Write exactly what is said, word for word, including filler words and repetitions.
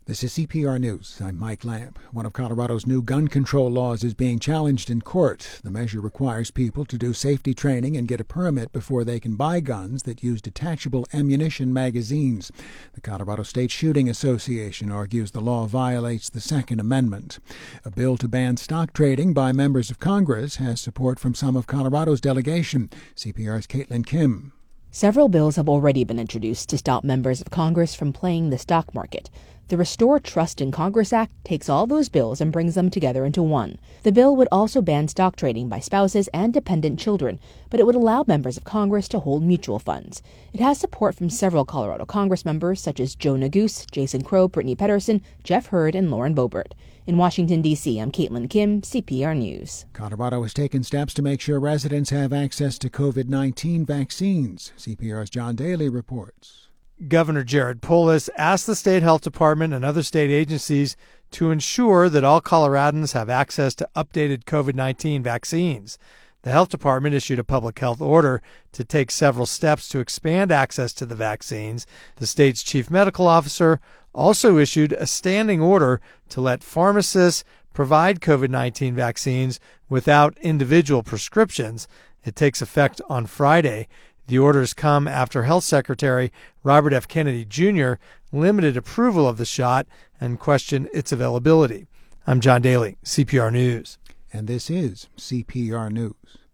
This is C P R News. I'm Mike Lamb. One of Colorado's new gun control laws is being challenged in court. The measure requires people to do safety training and get a permit before they can buy guns that use detachable ammunition magazines. The Colorado State Shooting Association argues the law violates the Second Amendment. A bill to ban stock trading by members of Congress has support from some of Colorado's delegation. C P R's Caitlin Kim. Several bills have already been introduced to stop members of Congress from playing the stock market. The Restore Trust in Congress Act takes all those bills and brings them together into one. The bill would also ban stock trading by spouses and dependent children, but it would allow members of Congress to hold mutual funds. It has support from several Colorado Congress members such as Joe Neguse, Jason Crow, Brittany Pedersen, Jeff Hurd, and Lauren Boebert. In Washington, D C, I'm Caitlin Kim, C P R News. Colorado has taken steps to make sure residents have access to COVID nineteen vaccines. C P R's John Daly reports. Governor Jared Polis asked the state health department and other state agencies to ensure that all Coloradans have access to updated COVID nineteen vaccines. The health department issued a public health order to take several steps to expand access to the vaccines. The state's chief medical officer also issued a standing order to let pharmacists provide COVID nineteen vaccines without individual prescriptions. It takes effect on Friday. The orders come after Health Secretary Robert F. Kennedy Junior limited approval of the shot and questioned its availability. I'm John Daly, C P R News. And this is C P R News.